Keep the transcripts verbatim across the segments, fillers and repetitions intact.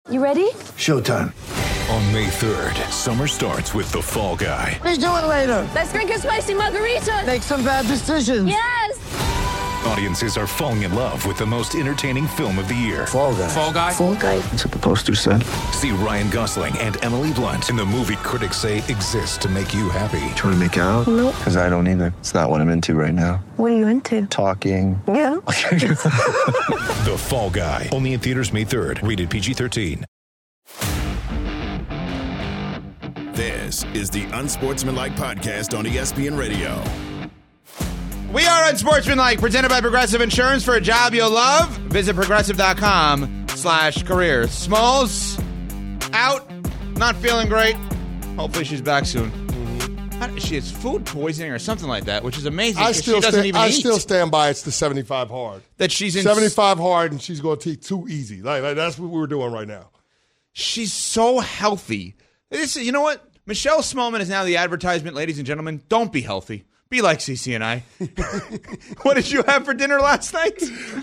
You ready? Showtime. On May third, summer starts with The Fall Guy. Let's do it later. Let's drink a spicy margarita. Make some bad decisions. Yes! Audiences are falling in love with the most entertaining film of the year. Fall Guy. Fall Guy? Fall Guy. That's what the poster said. See Ryan Gosling and Emily Blunt in the movie critics say exists to make you happy. Trying to make it out? Nope. Because I don't either. It's not what I'm into right now. What are you into? Talking. Yeah. The Fall Guy. Only in theaters May third. Rated P G thirteen. This is the Unsportsmanlike Podcast on E S P N Radio. We are Unsportsmanlike, presented by Progressive Insurance. For a job you'll love, visit progressive.com slash careers. Smalls, out, not feeling great. Hopefully she's back soon. How, she has food poisoning or something like that, which is amazing. I still, she doesn't stand, even I eat. still stand by it's the seventy-five hard. That she's in seventy-five hard and she's going to take too easy. Like, like that's what we're doing right now. She's so healthy. This, you know what? Michelle Smallman is now the advertisement, ladies and gentlemen. Don't be healthy. Be like Cece and I. What did you have for dinner last night?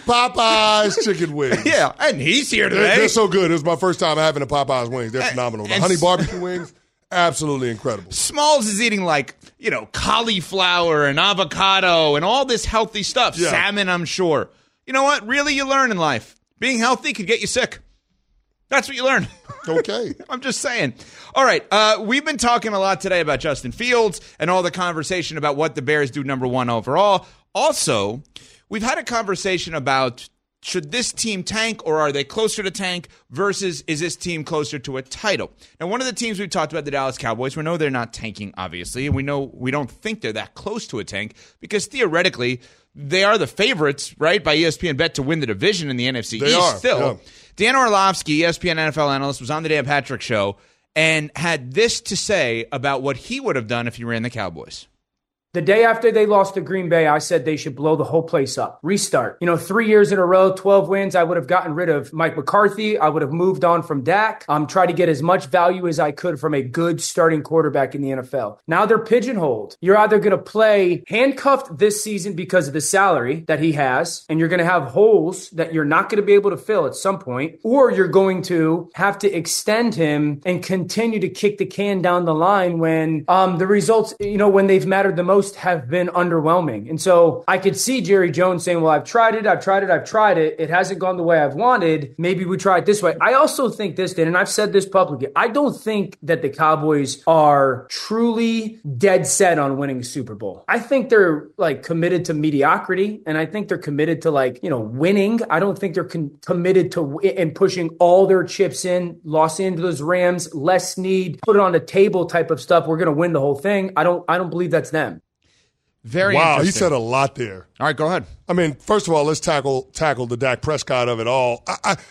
Popeyes chicken wings. Yeah, and he's here today. They're, they're so good. It was my first time having the Popeyes wings. They're And- phenomenal. The and honey s- barbecue wings, absolutely incredible. Smalls is eating like, you know, cauliflower and avocado and all this healthy stuff. Yeah. Salmon, I'm sure. You know what? Really, you learn in life. Being healthy could get you sick. That's what you learn. Okay. I'm just saying. All right. Uh, we've been talking a lot today about Justin Fields and all the conversation about what the Bears do number one overall. Also, we've had a conversation about should this team tank or are they closer to tank versus is this team closer to a title? Now, one of the teams we've talked about, the Dallas Cowboys, we know they're not tanking, obviously, and we know we don't think they're that close to a tank because theoretically they are the favorites, right, by E S P N Bet to win the division in the N F C They East are, still. yeah. Dan Orlovsky, E S P N N F L analyst, was on the Dan Patrick Show and had this to say about what he would have done if he ran the Cowboys. The day after they lost to Green Bay, I said they should blow the whole place up. Restart. You know, three years in a row, twelve wins. I would have gotten rid of Mike McCarthy. I would have moved on from Dak. Um, try to get as much value as I could from a good starting quarterback in the N F L. Now they're pigeonholed. You're either going to play handcuffed this season because of the salary that he has, and you're going to have holes that you're not going to be able to fill at some point, or you're going to have to extend him and continue to kick the can down the line when um, the results, you know, when they've mattered the most, have been underwhelming. And so I could see Jerry Jones saying, well, I've tried it, I've tried it, I've tried it. It hasn't gone the way I've wanted. Maybe we try it this way. I also think this, Dan, and I've said this publicly, I don't think that the Cowboys are truly dead set on winning a Super Bowl. I think they're like committed to mediocrity, and I think they're committed to like, you know, winning. I don't think they're con- committed to w- and pushing all their chips in. Los Angeles Rams, less need, put it on the table type of stuff. We're going to win the whole thing. I don't, I don't believe that's them. Very Wow, he interesting. said a lot there. All right, go ahead. I mean, first of all, let's tackle tackle the Dak Prescott of it all. I, I,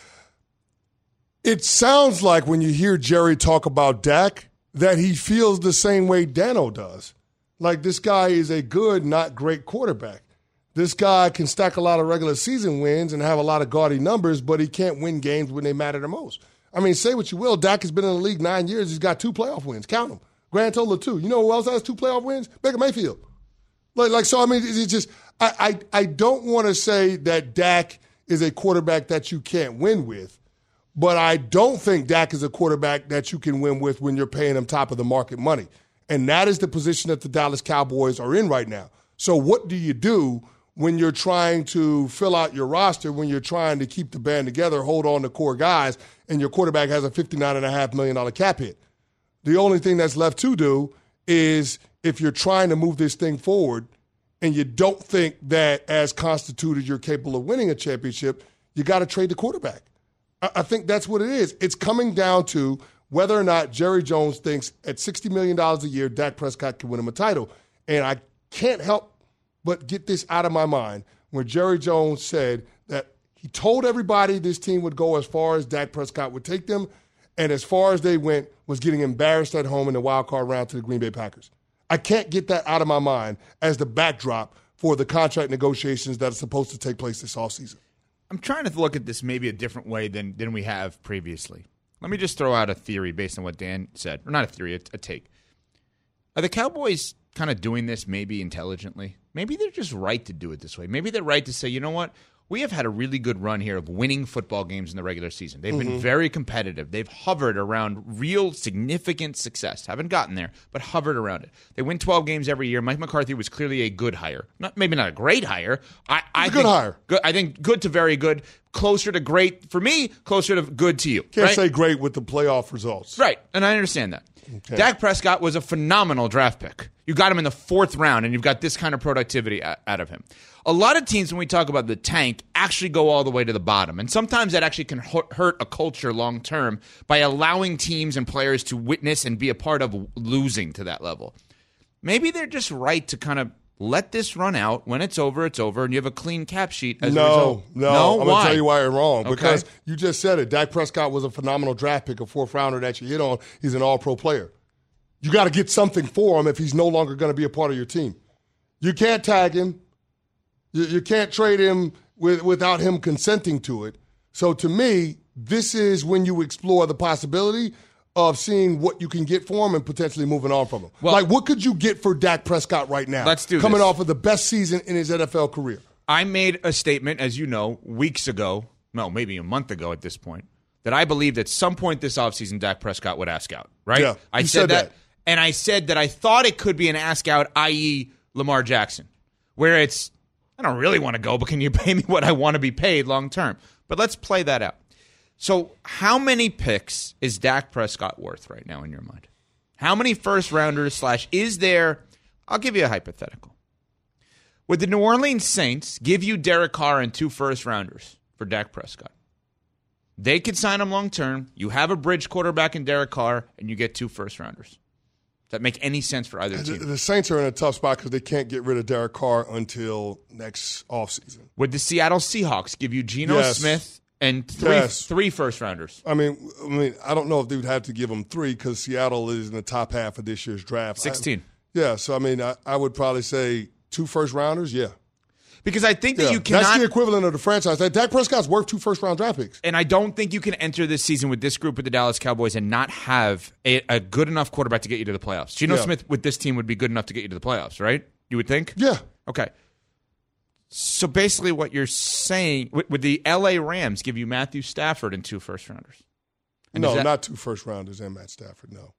it sounds like when you hear Jerry talk about Dak that he feels the same way Dano does. Like this guy is a good, not great quarterback. This guy can stack a lot of regular season wins and have a lot of gaudy numbers, but he can't win games when they matter the most. I mean, say what you will, Dak has been in the league nine years. He's got two playoff wins. Count them. Grand total of two. You know who else has two playoff wins? Baker Mayfield. Like, like, so, I mean, it's just, I, I, I don't want to say that Dak is a quarterback that you can't win with, but I don't think Dak is a quarterback that you can win with when you're paying him top of the market money. And that is the position that the Dallas Cowboys are in right now. So what do you do when you're trying to fill out your roster, when you're trying to keep the band together, hold on to core guys, and your quarterback has a fifty-nine point five million dollars cap hit? The only thing that's left to do is, if you're trying to move this thing forward and you don't think that as constituted you're capable of winning a championship, you got to trade the quarterback. I, I think that's what it is. It's coming down to whether or not Jerry Jones thinks at sixty million dollars a year, Dak Prescott can win him a title. And I can't help but get this out of my mind when Jerry Jones said that he told everybody this team would go as far as Dak Prescott would take them, and as far as they went was getting embarrassed at home in the wild card round to the Green Bay Packers. I can't get that out of my mind as the backdrop for the contract negotiations that are supposed to take place this offseason. I'm trying to look at this maybe a different way than, than we have previously. Let me just throw out a theory based on what Dan said. Or not a theory, a, a take. Are the Cowboys kind of doing this maybe intelligently? Maybe they're just right to do it this way. Maybe they're right to say, you know what? we have had a really good run here of winning football games in the regular season. They've Mm-hmm. been very competitive. They've hovered around real significant success. Haven't gotten there, but hovered around it. They win twelve games every year. Mike McCarthy was clearly a good hire. Not maybe not a great hire. I, I a good think, hire. Good, I think good to very good. Closer to great for me. Closer to good to you. Can't right? say great with the playoff results. Right, and I understand that. Okay. Dak Prescott was a phenomenal draft pick. You got him in the fourth round, and you've got this kind of productivity out of him. A lot of teams, when we talk about the tank, actually go all the way to the bottom. And sometimes that actually can hurt a culture long term by allowing teams and players to witness and be a part of losing to that level. Maybe they're just right to kind of let this run out. When it's over, it's over, and you have a clean cap sheet as no, a result. No, no, I'm why? going to tell you why you're wrong. Okay. Because you just said it. Dak Prescott was a phenomenal draft pick, a fourth rounder that you hit on. He's an all-pro player. You got to get something for him if he's no longer going to be a part of your team. You can't tag him. You, you can't trade him with, without him consenting to it. So to me, this is when you explore the possibility of seeing what you can get for him and potentially moving on from him. Well, like, what could you get for Dak Prescott right now? Let's do Coming this. off of the best season in his N F L career. I made a statement, as you know, weeks ago, no, maybe a month ago at this point, that I believed at some point this offseason Dak Prescott would ask out, right? Yeah, I you said, said that, that. And I said that I thought it could be an ask out, that is. Lamar Jackson, where it's, I don't really want to go, but can you pay me what I want to be paid long term? But let's play that out. So how many picks is Dak Prescott worth right now in your mind? How many first rounders slash is there? I'll give you a hypothetical. Would the New Orleans Saints give you Derek Carr and two first rounders for Dak Prescott? They could sign him long term. You have a bridge quarterback in Derek Carr, and you get two first rounders. Does that make any sense for either The, team? the Saints are in a tough spot because they can't get rid of Derek Carr until next offseason. Would the Seattle Seahawks give you Geno Yes. Smith and three Yes. three first rounders? I mean, I mean, I don't know if they would have to give him three because Seattle is in the top half of this year's draft. sixteen. I, yeah, so I mean, I, I would probably say two first rounders. Yeah, Because I think that yeah. you cannot. That's the equivalent of the franchise. That Dak Prescott's worth two first round draft picks. And I don't think you can enter this season with this group with the Dallas Cowboys and not have a, a good enough quarterback to get you to the playoffs. Geno Yeah. Smith with this team would be good enough to get you to the playoffs, right? You would think? Yeah, Okay. So basically what you're saying, would, would the L A Rams give you Matthew Stafford and two first rounders? And no, does that- not two first rounders and Matt Stafford. No,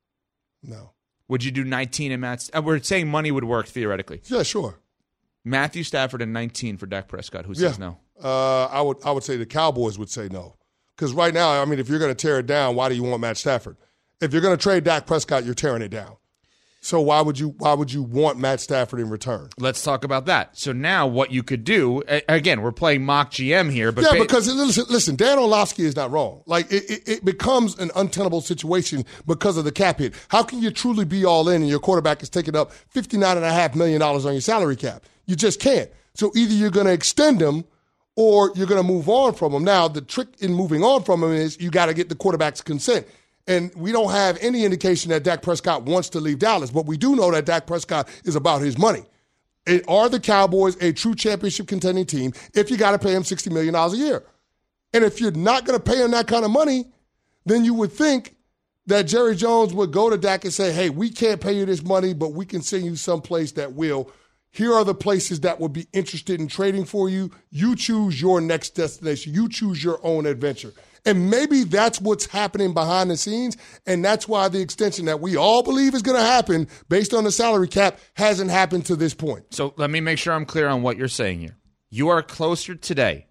no. Would you do nineteen and Matt? Uh, we're saying money would work theoretically. Yeah, sure. Matthew Stafford and nineteen for Dak Prescott. Who Yeah. says no? Uh, I would I would say the Cowboys would say no. Because right now, I mean, if you're going to tear it down, why do you want Matt Stafford? If you're going to trade Dak Prescott, you're tearing it down. So why would you why would you want Matt Stafford in return? Let's talk about that. So now what you could do, a- again, we're playing mock G M here, but Yeah, ba- because listen, listen, Dan Orlovsky is not wrong. Like it, it, it becomes an untenable situation because of the cap hit. How can you truly be all in and your quarterback is taking up fifty-nine and a half million dollars on your salary cap? You just can't. So either you're going to extend him or you're going to move on from him. Now, the trick in moving on from him is you got to get the quarterback's consent. And we don't have any indication that Dak Prescott wants to leave Dallas, but we do know that Dak Prescott is about his money. It, are the Cowboys a true championship contending team if you got to pay him sixty million dollars a year? And if you're not going to pay him that kind of money, then you would think that Jerry Jones would go to Dak and say, hey, we can't pay you this money, but we can send you someplace that will. Here are the places that would be interested in trading for you. You choose your next destination. You choose your own adventure. And maybe that's what's happening behind the scenes, and that's why the extension that we all believe is going to happen based on the salary cap hasn't happened to this point. So let me make sure I'm clear on what you're saying here. You are closer today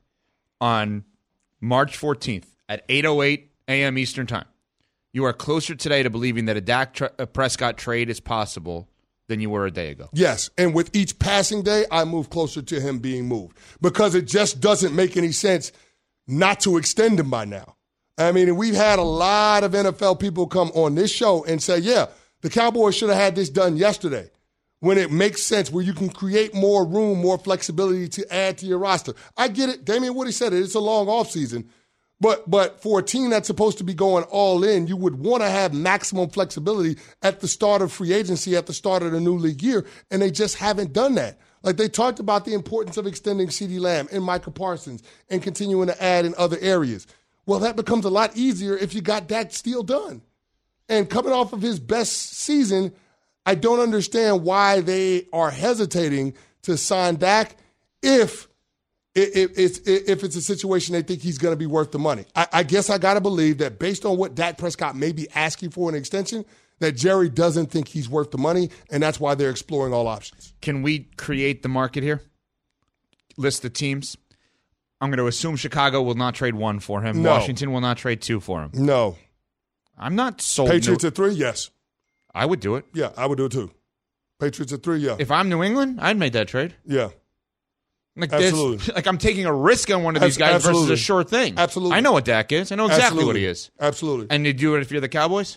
on March fourteenth at eight oh eight a.m. Eastern Time. You are closer today to believing that a Dak tra- a Prescott trade is possible than you were a day ago. Yes, and with each passing day, I move closer to him being moved because it just doesn't make any sense not to extend him by now. I mean, we've had a lot of N F L people come on this show and say, yeah, the Cowboys should have had this done yesterday when it makes sense, where you can create more room, more flexibility to add to your roster. I get it. Damian Woody said it. It's a long offseason. But but for a team that's supposed to be going all in, you would want to have maximum flexibility at the start of free agency, at the start of the new league year, and they just haven't done that. Like they talked about the importance of extending CeeDee Lamb and Micah Parsons and continuing to add in other areas. Well, that becomes a lot easier if you got that deal done. And coming off of his best season, I don't understand why they are hesitating to sign Dak if if, if, if it's a situation they think he's going to be worth the money. I, I guess I got to believe that based on what Dak Prescott may be asking for an extension, that Jerry doesn't think he's worth the money, and that's why they're exploring all options. Can we create the market here? List the teams. I'm going to assume Chicago will not trade one for him. No. Washington will not trade two for him. No. I'm not sold. Patriots New- at three? Yes. I would do it. Yeah, I would do it too. Patriots at three? Yeah. If I'm New England, I'd make that trade. Yeah. Like Absolutely. This, like I'm taking a risk on one of these guys Absolutely. versus a sure thing. Absolutely. I know what Dak is. I know exactly Absolutely. what he is. Absolutely. And you do it if you're the Cowboys?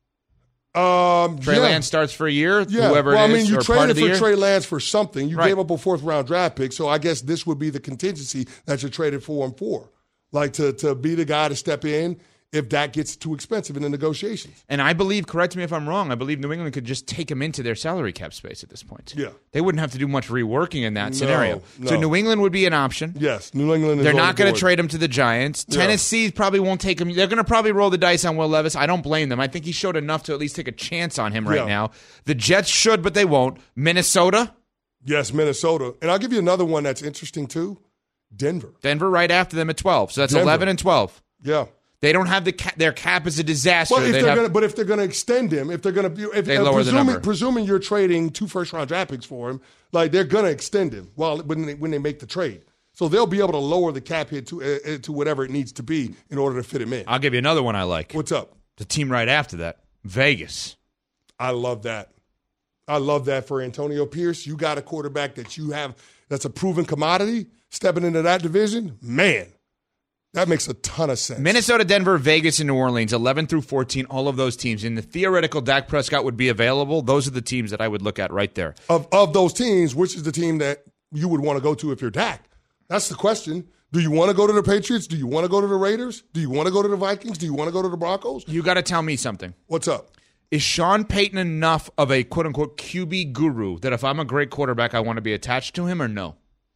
Um, Trey yeah. Lance starts for a year, Yeah. whoever well, it is, I mean, you or part traded of the for year. Trey Lance for something. You Right. gave up a fourth round draft pick, so I guess this would be the contingency that you traded for him for, like to to be the guy to step in if that gets too expensive in the negotiations. And I believe, correct me if I'm wrong, I believe New England could just take him into their salary cap space at this point. Yeah. They wouldn't have to do much reworking in that No, scenario. no. So New England would be an option. Yes, New England is They're on not the going to board. trade him to the Giants. Yeah. Tennessee probably won't take him. They're going to probably roll the dice on Will Levis. I don't blame them. I think he showed enough to at least take a chance on him right Yeah. now. The Jets should, but they won't. Minnesota, Yes, Minnesota. And I'll give you another one that's interesting too. Denver. Denver right after them at twelve. So that's Denver. eleven and twelve. Yeah. They don't have the ca- their cap is a disaster. Well, if They'd they're have- gonna, but if they're going to extend him, if they're going to, if They uh, lower the presuming, number. presuming you're trading two first round draft picks for him, like they're going to extend him. Well, when they, when they make the trade, so they'll be able to lower the cap hit to uh, to whatever it needs to be in order to fit him in. I'll give you another one I like. What's up? The team right after that, Vegas. I love that. I love that for Antonio Pierce. You got a quarterback that you have that's a proven commodity stepping into that division. Man, that makes a ton of sense. Minnesota, Denver, Vegas, and New Orleans, eleven through fourteen, all of those teams. In the theoretical Dak Prescott would be available, those are the teams that I would look at right there. Of of those teams, which is the team that you would want to go to if you're Dak? That's the question. Do you want to go to the Patriots? Do you want to go to the Raiders? Do you want to go to the Vikings? Do you want to go to the Broncos? You got to tell me something. What's up? Is Sean Payton enough of a quote-unquote Q B guru that if I'm a great quarterback, I want to be attached to him or no?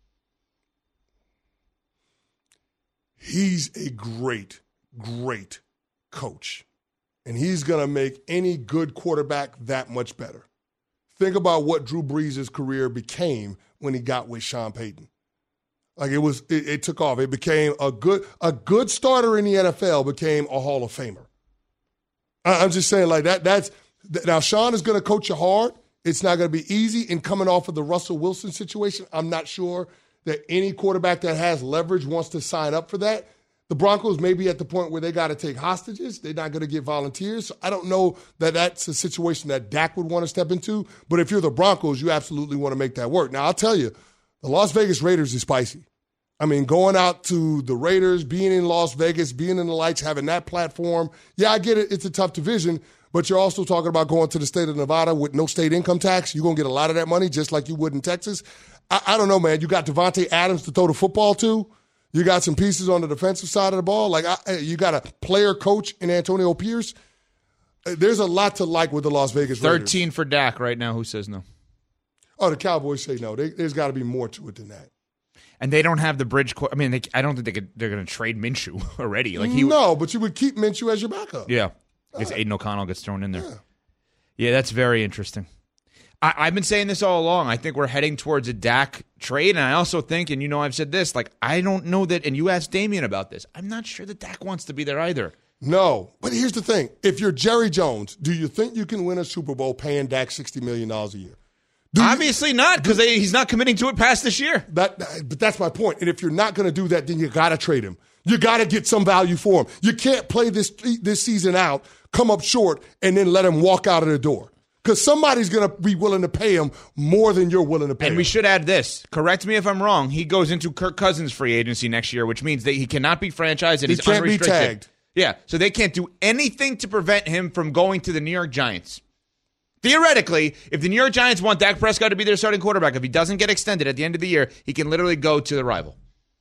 He's a great, great coach. And he's going to make any good quarterback that much better. Think about what Drew Brees' career became when he got with Sean Payton. Like it was, it, it took off. It became a good, a good starter in the N F L became a Hall of Famer. I, I'm just saying like that. That's now Sean is going to coach you hard. It's not going to be easy. And coming off of the Russell Wilson situation, I'm not sure that any quarterback that has leverage wants to sign up for that. The Broncos may be at the point where they got to take hostages. They're not going to get volunteers. So I don't know that that's a situation that Dak would want to step into. But if you're the Broncos, you absolutely want to make that work. Now, I'll tell you, the Las Vegas Raiders is spicy. I mean, going out to the Raiders, being in Las Vegas, being in the lights, having that platform. Yeah, I get it. It's a tough division. But you're also talking about going to the state of Nevada with no state income tax. You're going to get a lot of that money just like you would in Texas. I, I don't know, man. You got Devontae Adams to throw the football to. You got some pieces on the defensive side of the ball. Like I, you got a player coach in Antonio Pierce. There's a lot to like with the Las Vegas Raiders. thirteen for Dak right now. Who says no? Oh, the Cowboys say no. They, there's got to be more to it than that. And they don't have the bridge. Co- I mean, they, I don't think they could, they're going to trade Minshew already. Like he, no, but you would keep Minshew as your backup. Yeah, I guess Aiden O'Connell gets thrown in there. Yeah, yeah that's very interesting. I, I've been saying this all along. I think we're heading towards a Dak trade, and I also think, and you know, I've said this. Like, I don't know that. And you asked Damian about this. I'm not sure that Dak wants to be there either. No, but here's the thing: if you're Jerry Jones, do you think you can win a Super Bowl paying Dak sixty million dollars a year? Do Obviously you, not, because he's not committing to it past this year. That, but that's my point. And if you're not going to do that, then you got to trade him. You got to get some value for him. You can't play this this season out, come up short, and then let him walk out of the door. Because somebody's going to be willing to pay him more than you're willing to pay and him. And we should add this. Correct me if I'm wrong. He goes into Kirk Cousins' free agency next year, which means that he cannot be franchised and he he's can't unrestricted. be tagged. Yeah, so they can't do anything to prevent him from going to the New York Giants. Theoretically, if the New York Giants want Dak Prescott to be their starting quarterback, if he doesn't get extended at the end of the year, he can literally go to the rival.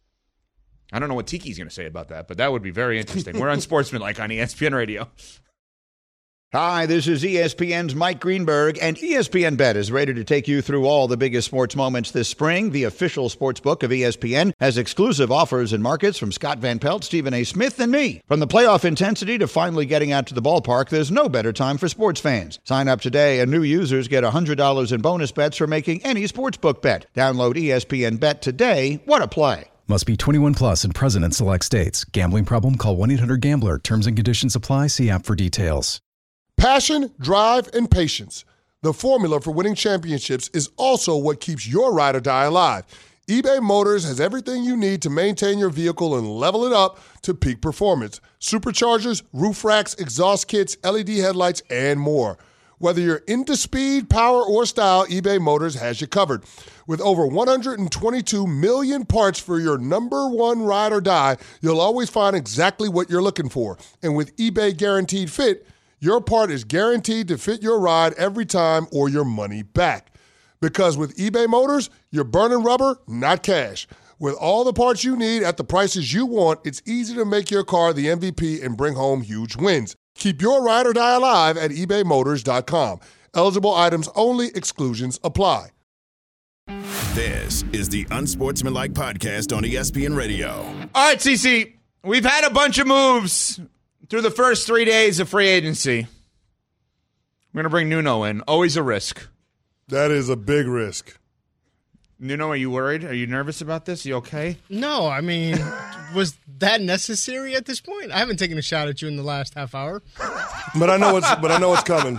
I don't know what Tiki's going to say about that, but that would be very interesting. We're on Sportsmanlike on E S P N Radio. Hi, this is E S P N's Mike Greenberg, and E S P N Bet is ready to take you through all the biggest sports moments this spring. The official sports book of E S P N has exclusive offers and markets from Scott Van Pelt, Stephen A. Smith, and me. From the playoff intensity to finally getting out to the ballpark, there's no better time for sports fans. Sign up today, and new users get one hundred dollars in bonus bets for making any sportsbook bet. Download E S P N Bet today. What a play. Must be twenty-one plus and present in select states. Gambling problem? Call one eight hundred gambler. Terms and conditions apply. See app for details. Passion, drive, and patience. The formula for winning championships is also what keeps your ride or die alive. eBay Motors has everything you need to maintain your vehicle and level it up to peak performance. Superchargers, roof racks, exhaust kits, L E D headlights, and more. Whether you're into speed, power, or style, eBay Motors has you covered. With over one hundred twenty-two million parts for your number one ride or die, you'll always find exactly what you're looking for. And with eBay Guaranteed Fit, your part is guaranteed to fit your ride every time or your money back. Because with eBay Motors, you're burning rubber, not cash. With all the parts you need at the prices you want, it's easy to make your car the M V P and bring home huge wins. Keep your ride or die alive at ebay motors dot com. Eligible items only. Exclusions apply. This is the Unsportsmanlike Podcast on E S P N Radio. All right, C C, we've had a bunch of moves through the first three days of free agency. We're going to bring Nuno in. Always a risk. That is a big risk. Nuno, are you worried? Are you nervous about this? You okay? No, I mean, was that necessary at this point? I haven't taken a shot at you in the last half hour. But I know it's but I know it's coming.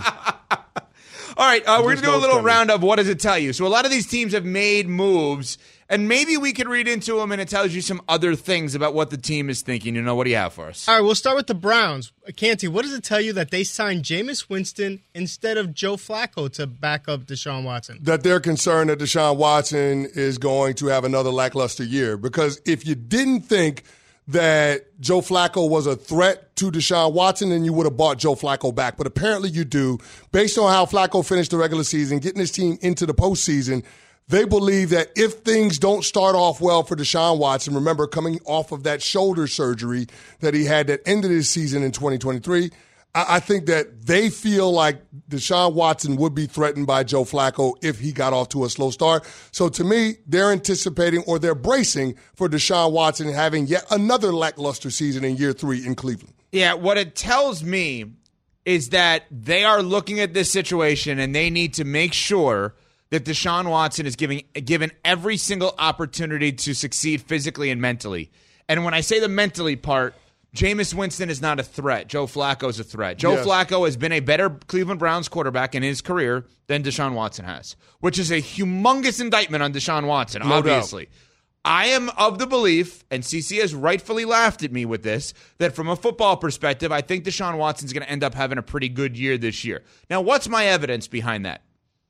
All right, uh, we're going to do a little coming. round of what does it tell you. So a lot of these teams have made moves, and maybe we could read into them, and it tells you some other things about what the team is thinking. You know, what do you have for us? All right, we'll start with the Browns. Canty, what does it tell you that they signed Jameis Winston instead of Joe Flacco to back up Deshaun Watson? That they're concerned that Deshaun Watson is going to have another lackluster year. Because if you didn't think that Joe Flacco was a threat to Deshaun Watson, then you would have bought Joe Flacco back. But apparently you do. Based on how Flacco finished the regular season, getting his team into the postseason, they believe that if things don't start off well for Deshaun Watson, remember coming off of that shoulder surgery that he had that ended his season in twenty twenty-three, I think that they feel like Deshaun Watson would be threatened by Joe Flacco if he got off to a slow start. So to me, they're anticipating or they're bracing for Deshaun Watson having yet another lackluster season in year three in Cleveland. Yeah, what it tells me is that they are looking at this situation and they need to make sure that Deshaun Watson is giving given every single opportunity to succeed physically and mentally. And when I say the mentally part, Jameis Winston is not a threat. Joe Flacco is a threat. Joe Yes. Flacco has been a better Cleveland Browns quarterback in his career than Deshaun Watson has, which is a humongous indictment on Deshaun Watson, No obviously. doubt. I am of the belief, and C C has rightfully laughed at me with this, that from a football perspective, I think Deshaun Watson's going to end up having a pretty good year this year. Now, what's my evidence behind that?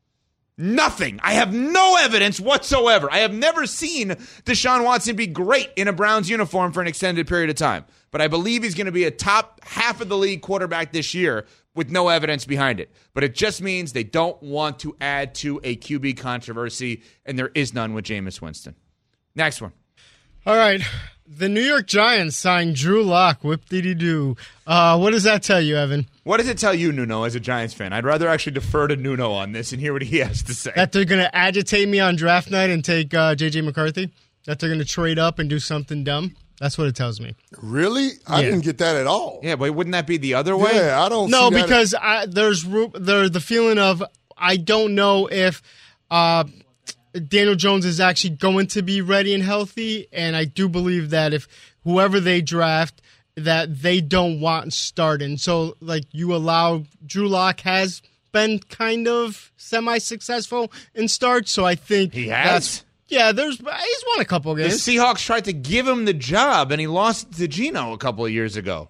Nothing. I have no evidence whatsoever. I have never seen Deshaun Watson be great in a Browns uniform for an extended period of time. But I believe he's going to be a top half of the league quarterback this year with no evidence behind it. But it just means they don't want to add to a Q B controversy, and there is none with Jameis Winston. Next one. All right. The New York Giants signed Drew Lock. Whip-dee-dee-doo. Uh, what does that tell you, Evan? What does it tell you, Nuno, as a Giants fan? I'd rather actually defer to Nuno on this and hear what he has to say. That they're going to agitate me on draft night and take uh, J J McCarthy? That they're going to trade up and do something dumb? That's what it tells me. Really? I Yeah. didn't get that at all. Yeah, but wouldn't that be the other way? Yeah, I don't No, see that because I, there's ru- there's the feeling of I don't know if uh, Daniel Jones is actually going to be ready and healthy, and I do believe that if whoever they draft, that they don't want starting. So, like, you allow Drew Lock has been kind of semi-successful in starts, so I think He that's- has? Yeah, there's he's won a couple The games. Seahawks tried to give him the job, and he lost to Geno a couple of years ago.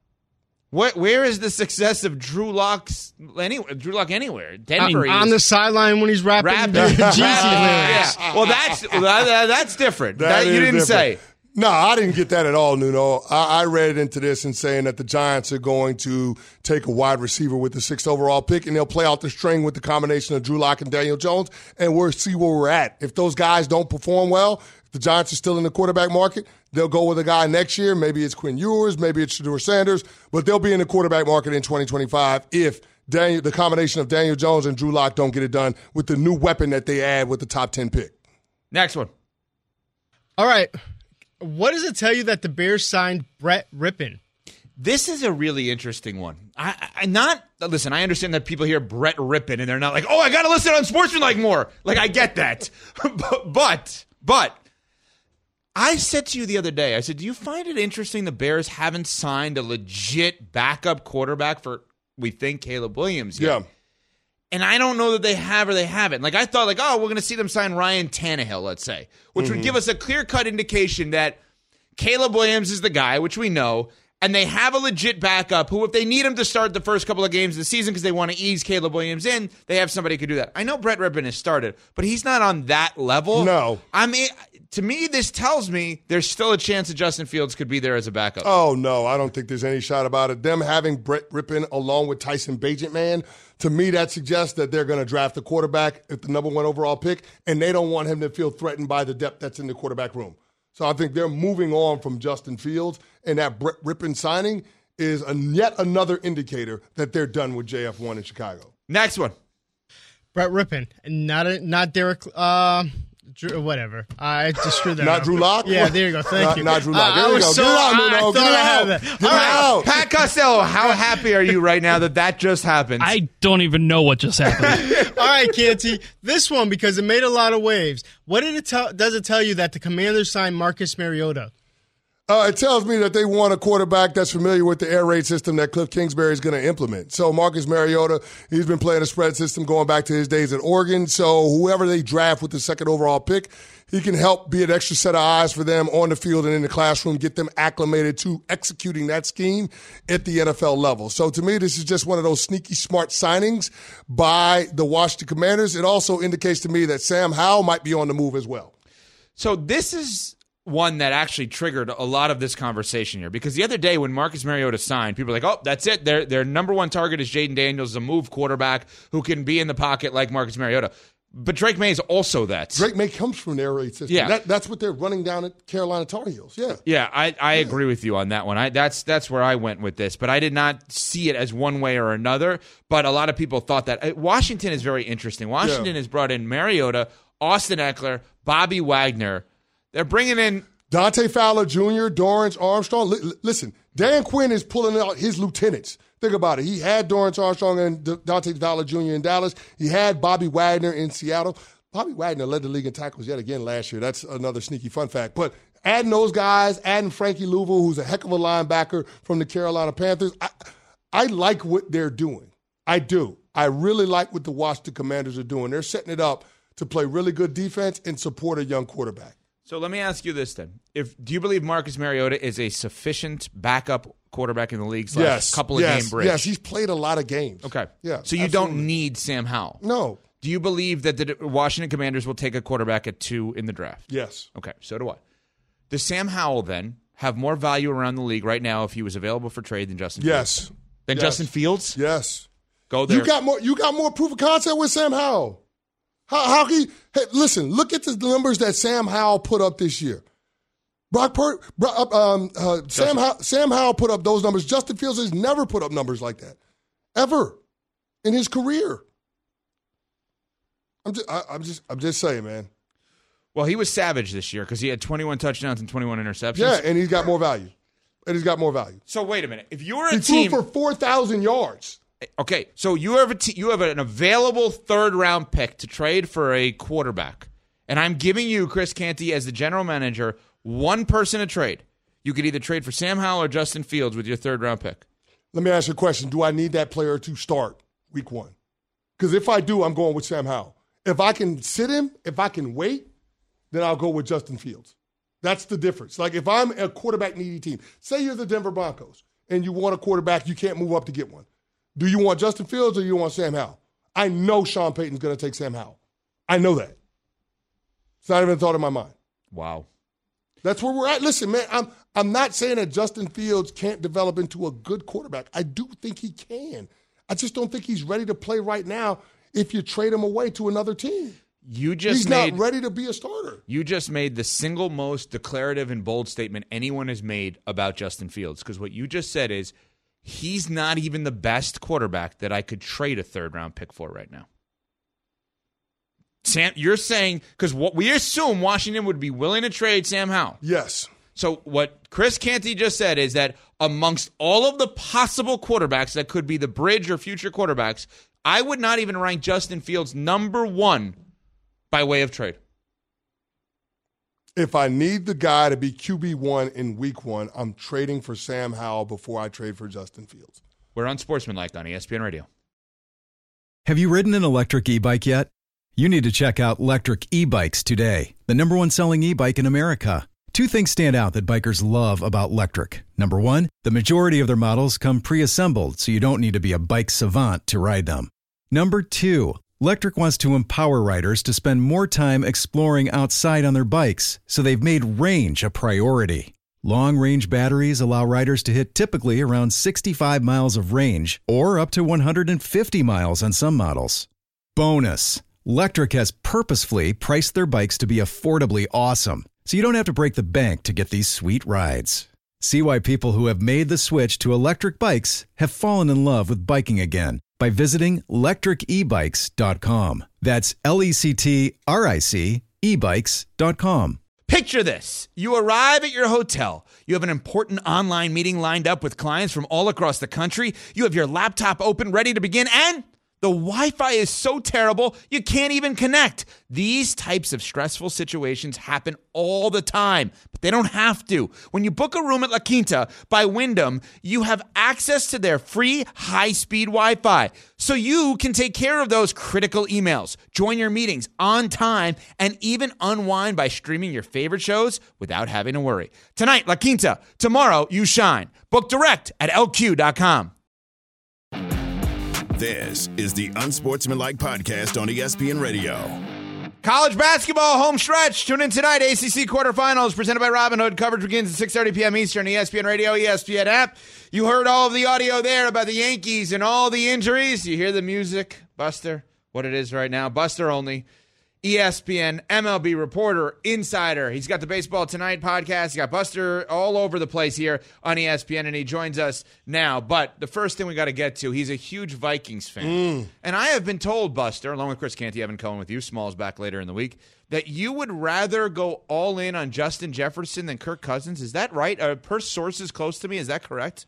What, where is the success of Drew Lock's anywhere? Drew Lock anywhere? Denver. he on was the sideline when he's rapping rapping. the Jeezy Yeah. lyrics. Well, that's that, that- that's different. That That you is didn't different. say. No, I didn't get that at all, Nuno. I, I read into this and saying that the Giants are going to take a wide receiver with the sixth overall pick, and they'll play out the string with the combination of Drew Lock and Daniel Jones, and we'll see where we're at. If those guys don't perform well, if the Giants are still in the quarterback market, they'll go with a guy next year. Maybe it's Quinn Ewers, maybe it's Shedeur Sanders, but they'll be in the quarterback market in twenty twenty-five if Daniel, the combination of Daniel Jones and Drew Lock don't get it done with the new weapon that they add with the top ten pick. Next one. All right. What does it tell you that the Bears signed Brett Rippon? This is a really interesting one. I, I not listen. I understand that people hear Brett Rippon and they're not like, "Oh, I got to listen on Sportsmanlike more." Like I get that, but, but but I said to you the other day, I said, do you find it interesting the Bears haven't signed a legit backup quarterback for, we think, Caleb Williams yet? Yeah. And I don't know that they have or they haven't. Like, I thought, like, oh, we're going to see them sign Ryan Tannehill, let's say, which mm-hmm. would give us a clear-cut indication that Caleb Williams is the guy, which we know, and they have a legit backup who, if they need him to start the first couple of games of the season because they want to ease Caleb Williams in, they have somebody who could do that. I know Brett Rippon has started, but he's not on that level. No. I mean, to me, this tells me there's still a chance that Justin Fields could be there as a backup. Oh, no, I don't think there's any shot about it. Them having Brett Rippon along with Tyson Bagent, man, to me that suggests that they're going to draft a quarterback at the number one overall pick, and they don't want him to feel threatened by the depth that's in the quarterback room. So I think they're moving on from Justin Fields, and that Brett Rippon signing is a, yet another indicator that they're done with J F one in Chicago. Next one. Brett Rippon, not a, not Derek, uh, Drew, whatever. I just screwed that Not up. Drew Lock? Yeah, there you go. Thank not, you. Not Drew Lock. There uh, you I was go. so, Get it out, I, Nuno. I Get thought it I had out. that. Get All it right. out. Pat Costello, how happy are you right now that that just happened? I don't even know what just happened. All right, Canty. This one, because it made a lot of waves. What did it tell? Does it tell you that the Commanders signed Marcus Mariota? Uh, it tells me that they want a quarterback that's familiar with the air raid system that Cliff Kingsbury is going to implement. So Marcus Mariota, he's been playing a spread system going back to his days at Oregon. So whoever they draft with the second overall pick, he can help be an extra set of eyes for them on the field and in the classroom, get them acclimated to executing that scheme at the N F L level. So to me, this is just one of those sneaky, smart signings by the Washington Commanders. It also indicates to me that Sam Howell might be on the move as well. So this is one that actually triggered a lot of this conversation here, because the other day when Marcus Mariota signed, people were like, oh, that's it. Their their number one target is Jaden Daniels, a move quarterback who can be in the pocket like Marcus Mariota. But Drake May is also that. Drake May comes from the air raid system. Yeah. That, that's what they're running down at Carolina Tar Heels. Yeah. Yeah, I, I yeah. agree with you on that one. I that's that's where I went with this, but I did not see it as one way or another. But a lot of people thought that. Washington is very interesting. Washington yeah. has brought in Mariota, Austin Eckler, Bobby Wagner. They're bringing in Dante Fowler Junior, Dorrance Armstrong. L- listen, Dan Quinn is pulling out his lieutenants. Think about it. He had Dorrance Armstrong and D- Dante Fowler Junior in Dallas. He had Bobby Wagner in Seattle. Bobby Wagner led the league in tackles yet again last year. That's another sneaky fun fact. But adding those guys, adding Frankie Louisville, who's a heck of a linebacker from the Carolina Panthers, I, I like what they're doing. I do. I really like what the Washington Commanders are doing. They're setting it up to play really good defense and support a young quarterback. So let me ask you this then. If do you believe Marcus Mariota is a sufficient backup quarterback in the league slash yes, couple of yes, game bridge? Yes, he's played a lot of games. Okay. Yeah. So you absolutely. don't need Sam Howell? No. Do you believe that the Washington Commanders will take a quarterback at two in the draft? Yes. Okay, so do I. Does Sam Howell then have more value around the league right now if he was available for trade than Justin yes. Fields? Than yes. Justin Fields? Yes. Go there. You got more you got more proof of concept with Sam Howell. How how can you, hey, listen, look at the numbers that Sam Howell put up this year. Brock Pur- um, uh, Sam, How- Sam Howell put up those numbers. Justin Fields has never put up numbers like that, ever, in his career. I'm just, I, I'm just, I'm just saying, man. Well, he was savage this year because he had twenty-one touchdowns and twenty-one interceptions. Yeah, and he's got more value. And he's got more value. So wait a minute. If you were a he team threw for four thousand yards. Okay, so you have a t- you have an available third round pick to trade for a quarterback, and I'm giving you, Chris Canty, as the general manager, one person to trade. You could either trade for Sam Howell or Justin Fields with your third round pick. Let me ask you a question. Do I need that player to start week one? Because if I do, I'm going with Sam Howell. If I can sit him, if I can wait, then I'll go with Justin Fields. That's the difference. Like if I'm a quarterback needy team, say you're the Denver Broncos and you want a quarterback, you can't move up to get one. Do you want Justin Fields or do you want Sam Howell? I know Sean Payton's going to take Sam Howell. I know that. It's not even a thought in my mind. Wow. That's where we're at. Listen, man, I'm I'm not saying that Justin Fields can't develop into a good quarterback. I do think he can. I just don't think he's ready to play right now if you trade him away to another team. You just He's made, not ready to be a starter. You just made the single most declarative and bold statement anyone has made about Justin Fields, because what you just said is he's not even the best quarterback that I could trade a third-round pick for right now. Sam, you're saying, because what we assume Washington would be willing to trade Sam Howell. Yes. So what Chris Canty just said is that amongst all of the possible quarterbacks that could be the bridge or future quarterbacks, I would not even rank Justin Fields number one by way of trade. If I need the guy to be Q B one in week one, I'm trading for Sam Howell before I trade for Justin Fields. We're Unsportsmanlike on E S P N Radio. Have you ridden an electric e-bike yet? You need to check out Lectric E-Bikes today, the number one selling e-bike in America. Two things stand out that bikers love about Lectric. Number one, the majority of their models come pre-assembled, so you don't need to be a bike savant to ride them. Number two, Lectric wants to empower riders to spend more time exploring outside on their bikes, so they've made range a priority. Long-range batteries allow riders to hit typically around sixty-five miles of range, or up to one hundred fifty miles on some models. Bonus, Lectric has purposefully priced their bikes to be affordably awesome, so you don't have to break the bank to get these sweet rides. See why people who have made the switch to electric bikes have fallen in love with biking again by visiting lectric e bikes dot com. That's L E C T R I C e bikes dot com. Picture this. You arrive at your hotel. You have an important online meeting lined up with clients from all across the country. You have your laptop open, ready to begin, and the Wi-Fi is so terrible, you can't even connect. These types of stressful situations happen all the time, but they don't have to. When you book a room at La Quinta by Wyndham, you have access to their free high-speed Wi-Fi, so you can take care of those critical emails, join your meetings on time, and even unwind by streaming your favorite shows without having to worry. Tonight, La Quinta. Tomorrow, you shine. Book direct at L Q dot com. This is the Unsportsmanlike Podcast on E S P N Radio. College basketball home stretch. Tune in tonight. A C C quarterfinals presented by Robinhood. Coverage begins at six thirty p.m. Eastern. E S P N Radio, E S P N app. You heard all of the audio there about the Yankees and all the injuries. You hear the music, Buster, what it is right now. Buster only. E S P N M L B reporter, insider. He's got the Baseball Tonight podcast. He's got Buster all over the place here on E S P N, and he joins us now. But the first thing we got to get to, he's a huge Vikings fan. Mm. And I have been told, Buster, along with Chris Canty, Evan Cohen with you, Smalls back later in the week, that you would rather go all in on Justin Jefferson than Kirk Cousins. Is that right? Uh, per sources close to me, is that correct?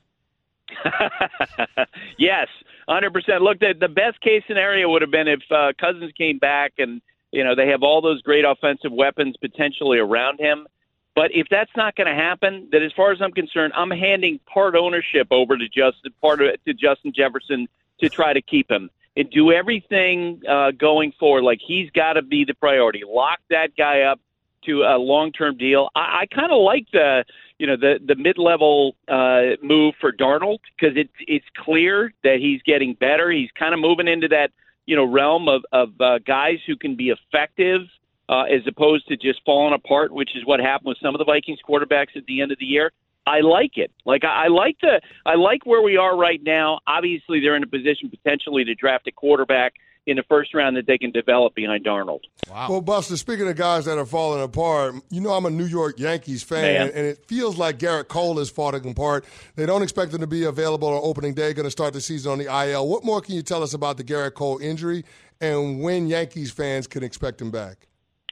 Yes, one hundred percent. Look, the, the best case scenario would have been if uh, Cousins came back and you know, they have all those great offensive weapons potentially around him. But if that's not going to happen, then as far as I'm concerned, I'm handing part ownership over to Justin, part of it to Justin Jefferson to try to keep him and do everything uh, going forward. Like he's got to be the priority. Lock that guy up to a long-term deal. I, I kind of like the, you know, the the mid-level uh, move for Darnold because it's it's clear that he's getting better. He's kind of moving into that, you know, realm of, of uh, guys who can be effective uh, as opposed to just falling apart, which is what happened with some of the Vikings quarterbacks at the end of the year. I like it. Like I, I like the, I like where we are right now. Obviously, they're in a position potentially to draft a quarterback in the first round that they can develop behind Darnold. Wow. Well, Buster, speaking of guys that are falling apart, you know I'm a New York Yankees fan, Man. and it feels like Garrett Cole is falling apart. They don't expect him to be available on opening day, going to start the season on the I L. What more can you tell us about the Garrett Cole injury and when Yankees fans can expect him back?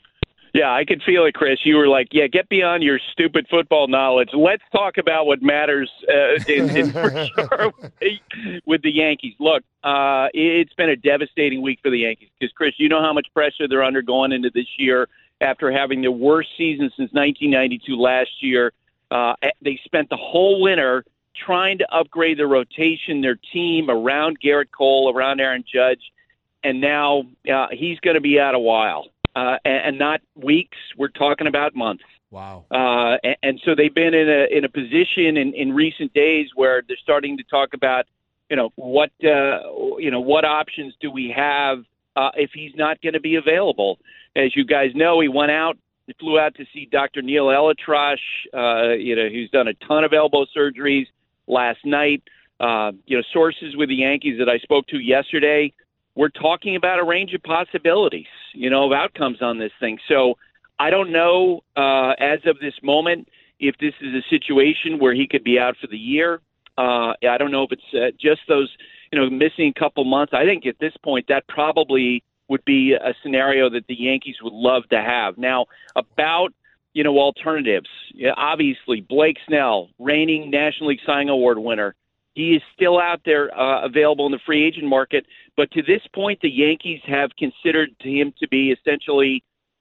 Yeah, I could feel it, Chris. You were like, yeah, get beyond your stupid football knowledge. Let's talk about what matters uh, in, in for sure with the Yankees. Look, uh, it's been a devastating week for the Yankees because, Chris, you know how much pressure they're under going into this year after having the worst season since nineteen ninety-two last year. Uh, they spent the whole winter trying to upgrade their rotation, their team around Garrett Cole, around Aaron Judge, and now uh, he's going to be out a while. Uh, and, and not weeks. We're talking about months. Wow. Uh, and, and so they've been in a in a position in, in recent days where they're starting to talk about, you know, what uh, you know what options do we have uh, if he's not going to be available. As you guys know, he went out, he flew out to see Doctor Neil Elitrosh, uh, you know, who's done a ton of elbow surgeries last night. Uh, you know, sources with the Yankees that I spoke to yesterday, we're talking about a range of possibilities, you know, of outcomes on this thing. So I don't know uh, as of this moment if this is a situation where he could be out for the year. Uh, I don't know if it's uh, just those, you know, missing a couple months. I think at this point that probably would be a scenario that the Yankees would love to have. Now, about, you know, alternatives, yeah, obviously Blake Snell, reigning National League Cy Young Award winner, he is still out there uh, available in the free agent market. But to this point, the Yankees have considered him to be essentially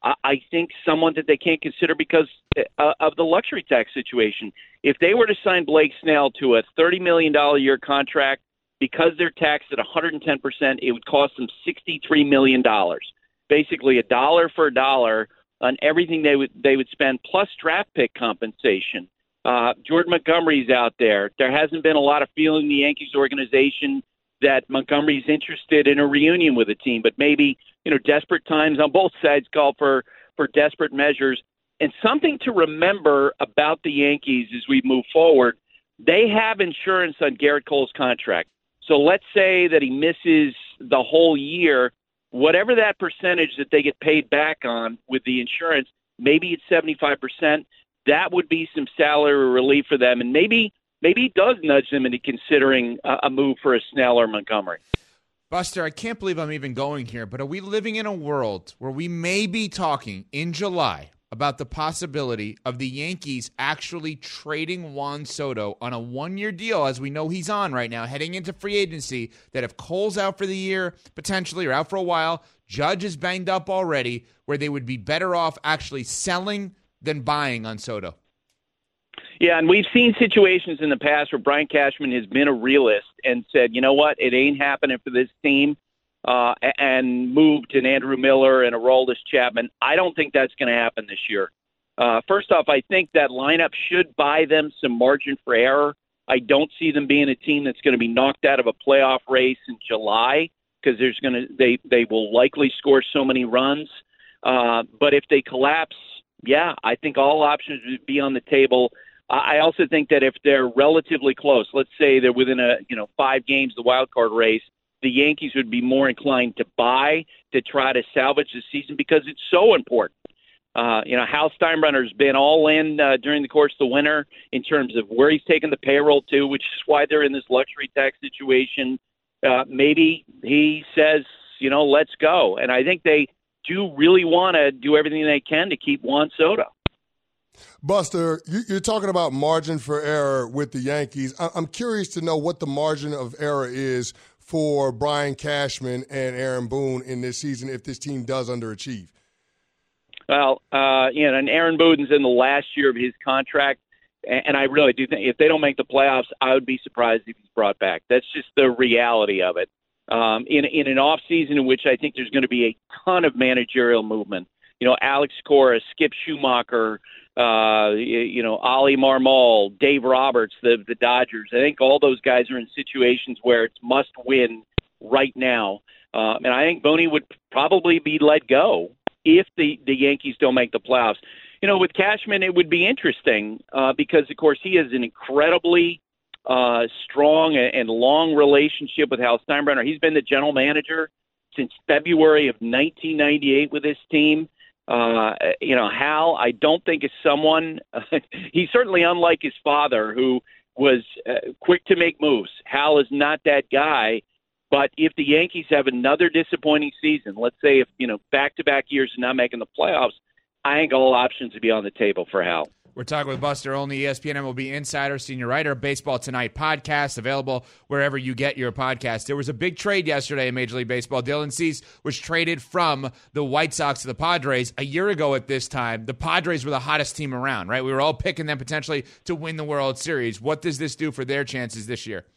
I, I think someone that they can't consider because uh, of the luxury tax situation. If they were to sign Blake Snell to a thirty million dollars a year contract, because they're taxed at one hundred ten percent, it would cost them sixty-three million dollars. Basically a dollar for a dollar on everything they would they would spend, plus draft pick compensation. Uh, Jordan Montgomery's out there. There hasn't been a lot of feeling in the Yankees organization that Montgomery's interested in a reunion with the team, but maybe, you know, desperate times on both sides call for, for desperate measures. And something to remember about the Yankees as we move forward, they have insurance on Garrett Cole's contract. So let's say that he misses the whole year, whatever that percentage that they get paid back on with the insurance, maybe it's seventy-five percent. That would be some salary relief for them. And maybe maybe it does nudge them into considering a, a move for a Snell or Montgomery. Buster, I can't believe I'm even going here, but are we living in a world where we may be talking in July about the possibility of the Yankees actually trading Juan Soto on a one-year deal, as we know he's on right now, heading into free agency, that if Cole's out for the year, potentially, or out for a while, Judge is banged up already, where they would be better off actually selling than buying on Soto? Yeah, and we've seen situations in the past where Brian Cashman has been a realist and said, you know what, it ain't happening for this team, uh, and moved an Andrew Miller and a Aroldis Chapman. I don't think that's going to happen this year. Uh, first off, I think that lineup should buy them some margin for error. I don't see them being a team that's going to be knocked out of a playoff race in July because there's going to they they will likely score so many runs. Uh, but if they collapse, yeah, I think all options would be on the table. I also think that if they're relatively close, let's say they're within a you know five games of the wild card race, the Yankees would be more inclined to buy to try to salvage the season because it's so important. Uh, you know, Hal Steinbrenner's been all in uh, during the course of the winter in terms of where he's taken the payroll to, which is why they're in this luxury tax situation. Uh, maybe he says, you know, let's go. And I think they do really want to do everything they can to keep Juan Soto. Buster, you're talking about margin for error with the Yankees. I'm curious to know what the margin of error is for Brian Cashman and Aaron Boone in this season if this team does underachieve. Well, uh, you know, and Aaron Boone's in the last year of his contract, and I really do think if they don't make the playoffs, I would be surprised if he's brought back. That's just the reality of it. Um, in in an off season in which I think there's going to be a ton of managerial movement. You know, Alex Cora, Skip Schumacher, uh, you, you know, Ollie Marmol, Dave Roberts, the the Dodgers. I think all those guys are in situations where it's must win right now. Uh, and I think Boney would probably be let go if the, the Yankees don't make the playoffs. You know, with Cashman, it would be interesting uh, because, of course, he has an incredibly uh, strong and long relationship with Hal Steinbrenner. He's been the general manager since February of nineteen ninety-eight with this team. Uh, you know, Hal, I don't think is someone – he's certainly unlike his father, who was uh, quick to make moves. Hal is not that guy. But if the Yankees have another disappointing season, let's say if, you know, back-to-back years of not making the playoffs, I think all options would be on the table for Hal. We're talking with Buster Olney, E S P N M L B insider, senior writer, Baseball Tonight podcast, available wherever you get your podcast. There was a big trade yesterday in Major League Baseball. Dylan Cease was traded from the White Sox to the Padres. A year ago at this time, the Padres were the hottest team around, right? We were all picking them potentially to win the World Series. What does this do for their chances this year?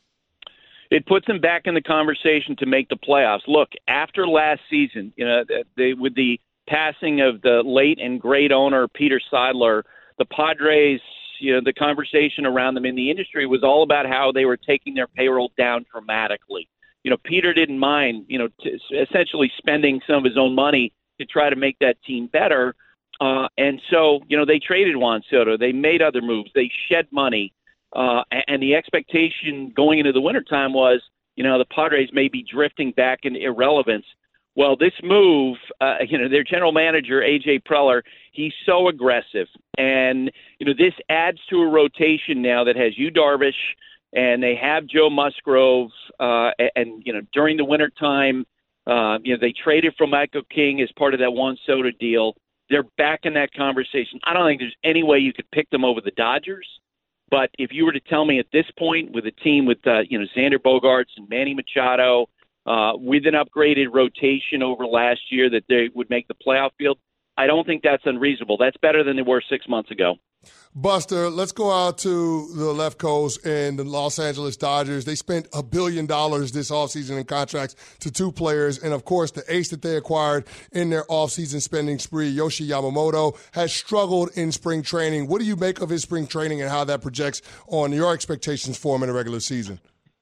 It puts them back in the conversation to make the playoffs. Look, after last season, you know, they, with the passing of the late and great owner, Peter Seidler, the Padres, you know, the conversation around them in the industry was all about how they were taking their payroll down dramatically. You know, Peter didn't mind, you know, t- essentially spending some of his own money to try to make that team better. Uh, and so, you know, they traded Juan Soto. They made other moves. They shed money. Uh, and the expectation going into the wintertime was, you know, the Padres may be drifting back into irrelevance. Well, this move, uh, you know, their general manager, A J Preller, he's so aggressive. And, you know, this adds to a rotation now that has Yu Darvish, and they have Joe Musgrove. Uh, and, and, you know, during the wintertime, uh, you know, they traded for Michael King as part of that Juan Soto deal. They're back in that conversation. I don't think there's any way you could pick them over the Dodgers. But if you were to tell me at this point with a team with, uh, you know, Xander Bogaerts and Manny Machado, uh, with an upgraded rotation over last year that they would make the playoff field, I don't think that's unreasonable. That's better than they were six months ago. Buster, let's go out to the left coast and the Los Angeles Dodgers. They spent a billion dollars this offseason in contracts to two players. And, of course, the ace that they acquired in their offseason spending spree, Yoshi Yamamoto, has struggled in spring training. What do you make of his spring training and how that projects on your expectations for him in the regular season?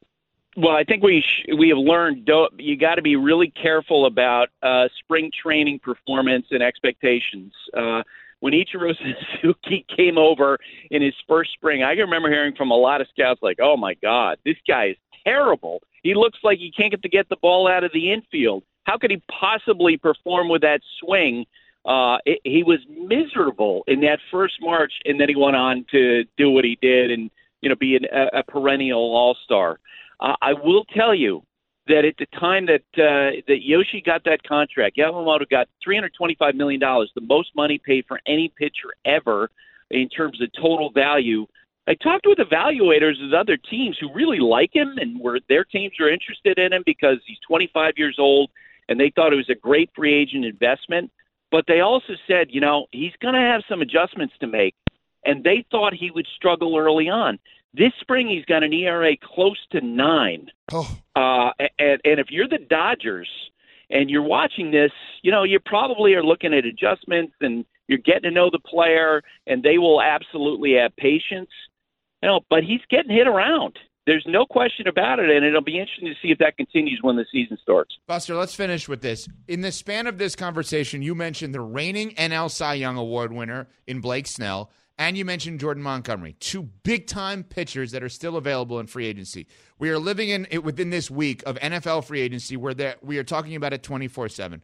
Well, I think we sh- we have learned do- you got to be really careful about uh, spring training performance and expectations. Uh When Ichiro Suzuki came over in his first spring, I can remember hearing from a lot of scouts like, oh, my God, this guy is terrible. He looks like he can't get to get the ball out of the infield. How could he possibly perform with that swing? Uh, it, he was miserable in that first March, and then he went on to do what he did and, you know, be an, a, a perennial all-star. Uh, I will tell you that at the time that uh, that Yoshi got that contract, Yamamoto got three hundred twenty-five million dollars, the most money paid for any pitcher ever in terms of total value. I talked with evaluators of other teams who really like him and were their teams are interested in him because he's twenty-five years old and they thought it was a great free agent investment. But they also said, you know, he's going to have some adjustments to make, and they thought he would struggle early on. This spring, he's got an E R A close to nine. Oh. Uh, and, and if you're the Dodgers and you're watching this, you know, you probably are looking at adjustments and you're getting to know the player, and they will absolutely have patience. You know, but he's getting hit around. There's no question about it, and it'll be interesting to see if that continues when the season starts. Buster, let's finish with this. In the span of this conversation, you mentioned the reigning N L Cy Young Award winner in Blake Snell, and you mentioned Jordan Montgomery, two big-time pitchers that are still available in free agency. We are living in it within this week of N F L free agency where we are talking about it twenty-four seven.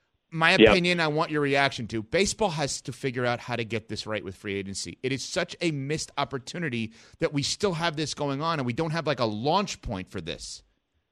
My opinion, yep. I want your reaction to. Baseball has to figure out how to get this right with free agency. It is such a missed opportunity that we still have this going on, and we don't have like a launch point for this.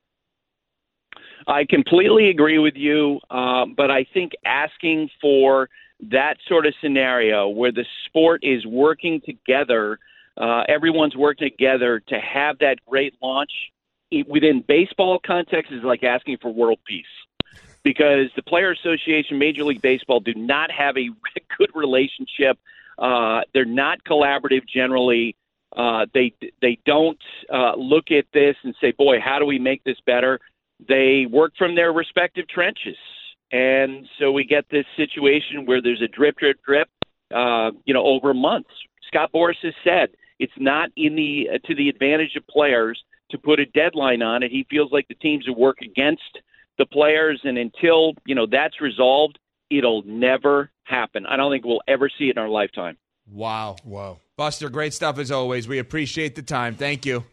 I completely agree with you, uh, but I think asking for that sort of scenario where the sport is working together, uh, everyone's working together to have that great launch within baseball context is like asking for world peace. Because the Player Association, Major League Baseball, do not have a good relationship. Uh, they're not collaborative generally. Uh, they they don't uh, look at this and say, boy, how do we make this better? They work from their respective trenches. And so we get this situation where there's a drip, drip, drip, uh, you know, over months. Scott Boras has said it's not in the uh, to the advantage of players to put a deadline on it. He feels like the teams who work against the players, and until, you know, that's resolved, it'll never happen. I don't think we'll ever see it in our lifetime. Wow. Wow. Buster, great stuff as always. We appreciate the time. Thank you.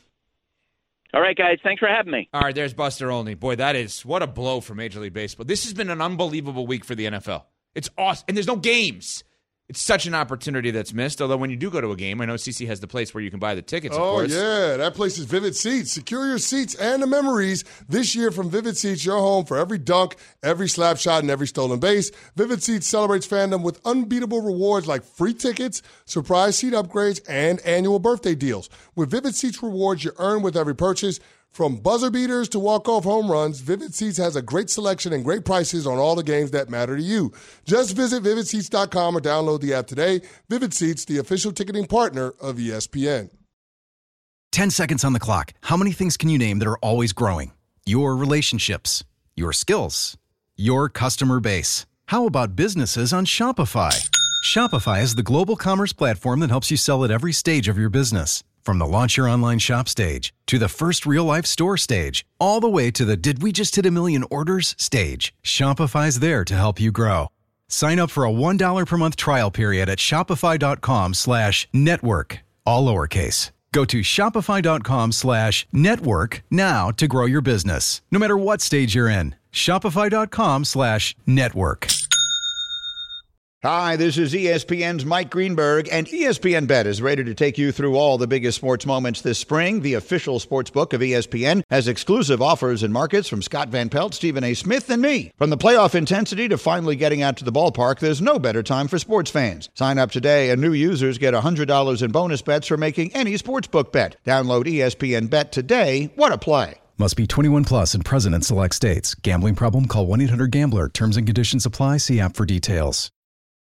All right, guys. Thanks for having me. All right, there's Buster Olney. Boy, that is, what a blow for Major League Baseball. This has been an unbelievable week for the N F L. It's awesome. And there's no games. It's such an opportunity that's missed, although when you do go to a game, I know C C has the place where you can buy the tickets, of oh, course. Oh, yeah. That place is Vivid Seats. Secure your seats and the memories this year from Vivid Seats, your home for every dunk, every slap shot, and every stolen base. Vivid Seats celebrates fandom with unbeatable rewards like free tickets, surprise seat upgrades, and annual birthday deals. With Vivid Seats rewards you earn with every purchase, from buzzer beaters to walk-off home runs, Vivid Seats has a great selection and great prices on all the games that matter to you. Just visit vivid seats dot com or download the app today. Vivid Seats, the official ticketing partner of E S P N. Ten seconds on the clock. How many things can you name that are always growing? Your relationships, your skills, your customer base. How about businesses on Shopify? Shopify is the global commerce platform that helps you sell at every stage of your business. From the launch your online shop stage, to the first real-life store stage, all the way to the did we just hit a million orders stage, Shopify's there to help you grow. Sign up for a one dollar per month trial period at shopify.com slash network, all lowercase. Go to shopify.com slash network now to grow your business, no matter what stage you're in. Shopify.com slash network. Hi, this is E S P N's Mike Greenberg, and E S P N Bet is ready to take you through all the biggest sports moments this spring. The official sports book of E S P N has exclusive offers and markets from Scott Van Pelt, Stephen A. Smith, and me. From the playoff intensity to finally getting out to the ballpark, there's no better time for sports fans. Sign up today, and new users get one hundred dollars in bonus bets for making any sportsbook bet. Download E S P N Bet today. What a play. Must be twenty-one plus and present in select states. Gambling problem? Call one eight hundred gambler. Terms and conditions apply. See app for details.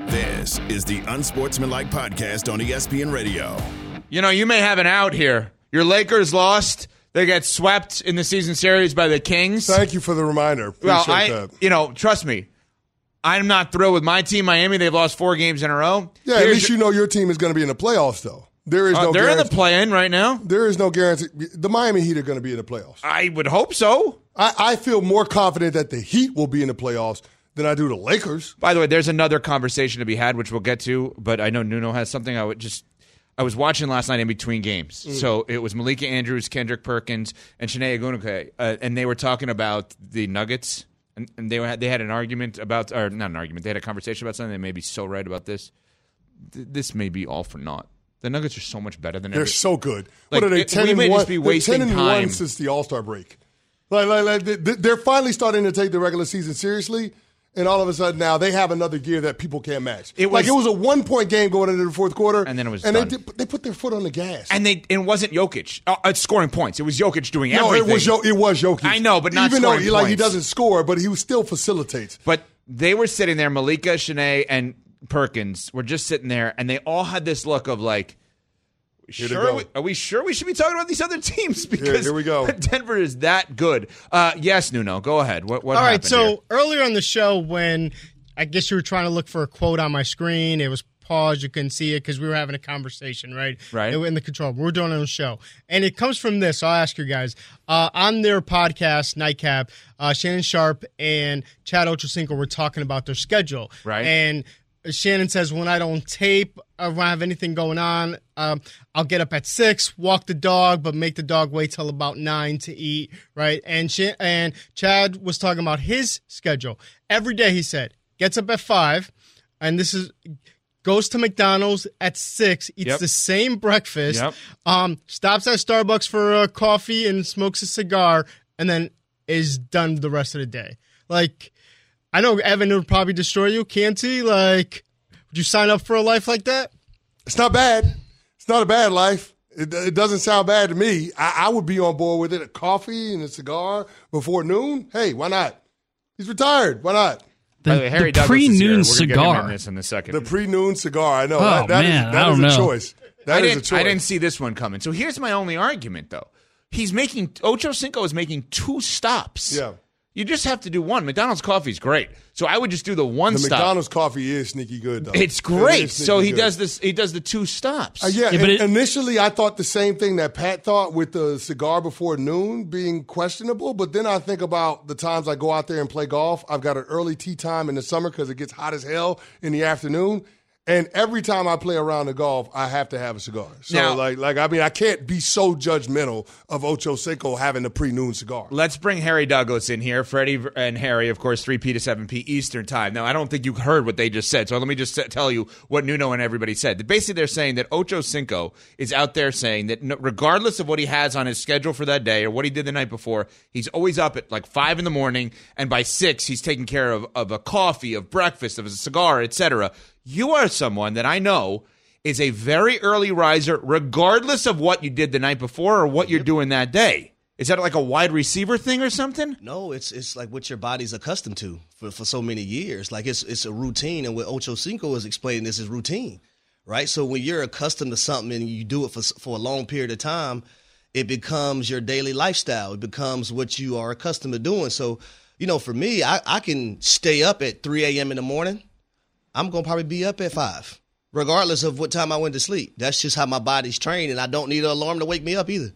This is the Unsportsmanlike Podcast on E S P N Radio. You know, you may have an out here. Your Lakers lost. They get swept in the season series by the Kings. Thank you for the reminder. Appreciate well, I, that. you know, trust me. I'm not thrilled with my team, Miami. They've lost four games in a row. Yeah, Here's at least your, you know your team is going to be in the playoffs, though. There is uh, no They're guarantee. in the play-in right now. There is no guarantee. The Miami Heat are going to be in the playoffs. I would hope so. I, I feel more confident that the Heat will be in the playoffs than I do the Lakers. By the way, there's another conversation to be had, which we'll get to, but I know Nuno has something. I would just I was watching last night in between games. Mm. So it was Malika Andrews, Kendrick Perkins, and Shanae Agunuke, uh, and they were talking about the Nuggets. And, and they were, they had an argument about, or not an argument, they had a conversation about something. They may be so right about this. Th- this may be all for naught. The Nuggets are so much better than They're every, so good. Like, what are they, it, ten we and may one? Just be wasting They're ten and time. one since the All-Star break. Like, like, like they- they're finally starting to take the regular season seriously, and all of a sudden now they have another gear that people can't match. It was, like it was a one-point game going into the fourth quarter, and then it was and done. they did, they put their foot on the gas. And they it wasn't Jokic uh, scoring points. It was Jokic doing no, everything. it was it was Jokic. I know, but not even though scoring he, like he points. doesn't score, but he was still facilitates. But they were sitting there, Malika, Shanae, and Perkins were just sitting there, and they all had this look of like, Here to sure, go. we, are we sure we should be talking about these other teams? Because Here- here we go. Denver is that good. Uh, yes, Nuno, go ahead. What, what All right, happened so here? earlier on the show, when I guess you were trying to look for a quote on my screen, it was paused. You couldn't see it because we were having a conversation, right? Right. In the control room. We're doing it on the show. And it comes from this. So I'll ask you guys. Uh, on their podcast, Nightcap, uh, Shannon Sharp and Chad Ochocinco were talking about their schedule. Right. And Shannon says, when I don't tape, or when I have anything going on, um, I'll get up at six, walk the dog, but make the dog wait till about nine to eat, right? And Sh- and Chad was talking about his schedule. Every day, he said, gets up at five, and this is goes to McDonald's at six, eats Yep. the same breakfast, Yep. um, stops at Starbucks for a coffee and smokes a cigar, and then is done the rest of the day. Like, I know Evan would probably destroy you, can't he? Like, would you sign up for a life like that? It's not bad. It's not a bad life. It, it doesn't sound bad to me. I, I would be on board with it. A coffee and a cigar before noon. Hey, why not? He's retired. Why not? By the way, Harry the Douglas is here. pre-noon We're gonna get him cigar. in this in a second. The pre-noon cigar. I know. Oh, that, that man, is, that I is don't a know. choice. That I is a didn't, choice. I didn't see this one coming. So here's my only argument, though. He's making Ocho Cinco is making two stops. Yeah. You just have to do one. McDonald's coffee is great, so I would just do the one The stop. McDonald's coffee is sneaky good, though. It's It great. is sneaky So he good. does this. He does the two stops. Uh, yeah, Yeah, but and it- initially I thought the same thing that Pat thought with the cigar before noon being questionable, but then I think about the times I go out there and play golf. I've got an early tee time in the summer because it gets hot as hell in the afternoon. And every time I play around the golf, I have to have a cigar. So, Now- like, like I mean, I can't be so judgmental of Ocho Cinco having the pre-noon cigar. Let's bring Harry Douglas in here. Freddie and Harry, of course, three p to seven p Eastern time. Now, I don't think you heard what they just said, so let me just tell you what Nuno and everybody said. Basically, they're saying that Ocho Cinco is out there saying that no- regardless of what he has on his schedule for that day or what he did the night before, he's always up at like five in the morning, and by six, he's taking care of, of a coffee, of breakfast, of a cigar, et cetera. You are someone that I know is a very early riser, regardless of what you did the night before or what you're doing that day. Is that like a wide receiver thing or something? No, it's it's like what your body's accustomed to for, for so many years. Like it's it's a routine, and what Ocho Cinco is explaining this is routine, right? So when you're accustomed to something and you do it for for a long period of time, it becomes your daily lifestyle. It becomes what you are accustomed to doing. So, you know, for me, I, I can stay up at three a.m. in the morning. I'm going to probably be up at five, regardless of what time I went to sleep. That's just how my body's trained, and I don't need an alarm to wake me up either.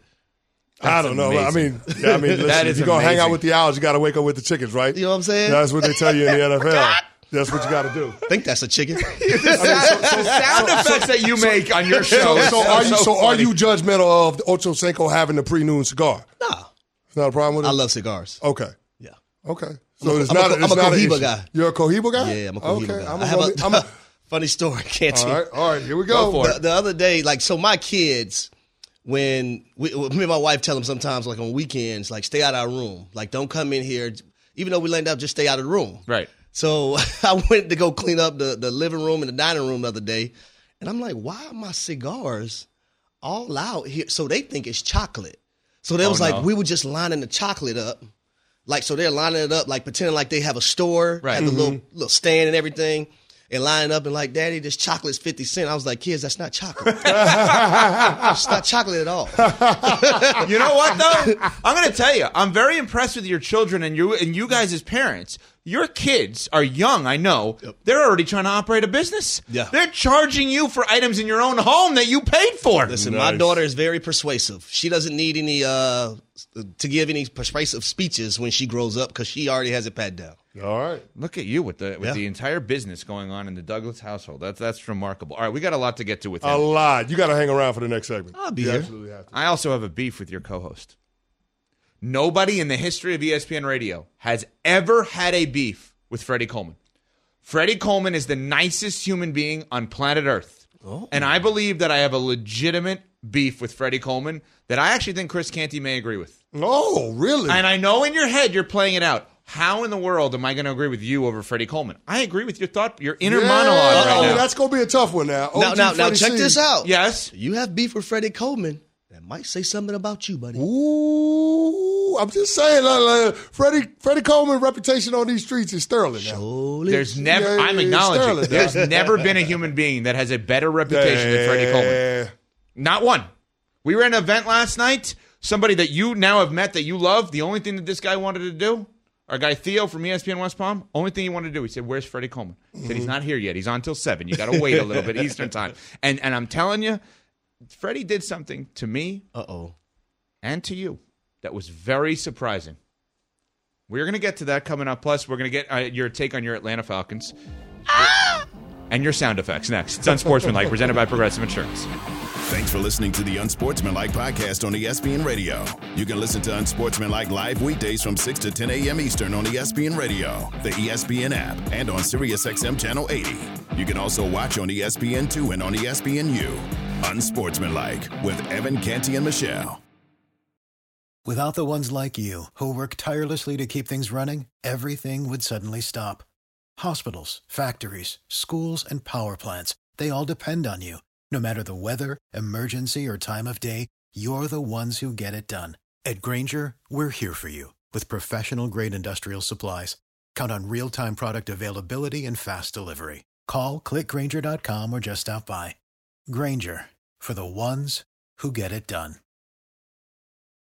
I don't know. amazing. I mean, yeah, I mean, listen, That if is you're going to hang out amazing. with the owls, you got to wake up with the chickens, right? You know what I'm saying? That's what they tell you in the N F L. That's what you got to do. I think that's a chicken. The sound, sound effects that you make on your show. So, so are you? So, are funny. you judgmental of Ocho Cinco having the pre-noon cigar? Nah, It's not a problem with it. I love cigars. Okay. Yeah. Okay. So I'm a- it's I'm a not. Co- it's I'm a not an Cohiba issue. guy. You're a Cohiba guy. Yeah, I'm a Cohiba okay. guy. I'm I a, have a, I'm a, funny story. Can't all you? right. All right. Here we go. Go for it. The, the other day, like, so my kids, when we, me and my wife tell them sometimes, like on weekends, like, stay out of our room. Like, don't come in here. Even though we laid up, just stay out of the room. Right. So I went to go clean up the, the living room and the dining room the other day. And I'm like, why are my cigars all out here? So they think it's chocolate. So they Oh, was like, no. we were just lining the chocolate up. Like, so they're lining it up, like pretending like they have a store, Right. have the little, little stand and everything. and lining up and like, Daddy, this chocolate's fifty cents. I was like, kids, that's not chocolate. It's not chocolate at all. You know what, though? I'm going to tell you, I'm very impressed with your children and you and you guys as parents. Your kids are young, I know. Yep. They're already trying to operate a business. Yeah. They're charging you for items in your own home that you paid for. Listen, Nice. my daughter is very persuasive. She doesn't need any uh, to give any persuasive speeches when she grows up because she already has it pat down. All right. Look at you with the with Yeah. the entire business going on in the Douglas household. That's that's remarkable. All right, we got a lot to get to with him. A lot. You got to hang around for the next segment. I'll be you here. Absolutely have to. I also have a beef with your co-host. Nobody in the history of E S P N Radio has ever had a beef with Freddie Coleman. Freddie Coleman is the nicest human being on planet Earth. Oh. And I believe that I have a legitimate beef with Freddie Coleman that I actually think Chris Canty may agree with. Oh, really? And I know in your head you're playing it out. How in the world am I going to agree with you over Freddie Coleman? I agree with your thought, your inner Yeah. monologue right Oh, now. that's going to be a tough one now. Now, O G now, now, Freddie check C. this out. Yes. You have beef with Freddie Coleman. That might say something about you, buddy. Ooh, I'm just saying, uh, uh, Freddie Freddie Coleman's reputation on these streets is sterling now. Surely. There's never, Yeah, I'm yeah, acknowledging, Sterling, there's yeah. never been a human being that has a better reputation than Freddie Coleman. Yeah. Not one. We were at an event last night. Somebody that you now have met that you love. The only thing that this guy wanted to do, our guy Theo from E S P N West Palm, only thing he wanted to do, he said, "Where's Freddie Coleman?" He said, "He's not here yet. He's on till seven. You got to wait a little bit Eastern time." And and I'm telling you, Freddie did something to me, uh oh, and to you that was very surprising. We're gonna get to that coming up. Plus, we're gonna get uh, your take on your Atlanta Falcons. Ah! And your sound effects next. It's Unsportsmanlike, presented by Progressive Insurance. Thanks for listening to the Unsportsmanlike podcast on E S P N Radio. You can listen to Unsportsmanlike live weekdays from six to ten a.m. Eastern on E S P N Radio, the E S P N app, and on SiriusXM Channel eighty. You can also watch on E S P N two and on E S P N U. Unsportsmanlike with Evan Canty and Michelle. Without the ones like you, who work tirelessly to keep things running, everything would suddenly stop. Hospitals, factories, schools, and power plants, they all depend on you. No matter the weather, emergency, or time of day, you're the ones who get it done. At Grainger, we're here for you with professional-grade industrial supplies. Count on real-time product availability and fast delivery. Call, click Grainger dot com, or just stop by. Grainger, for the ones who get it done.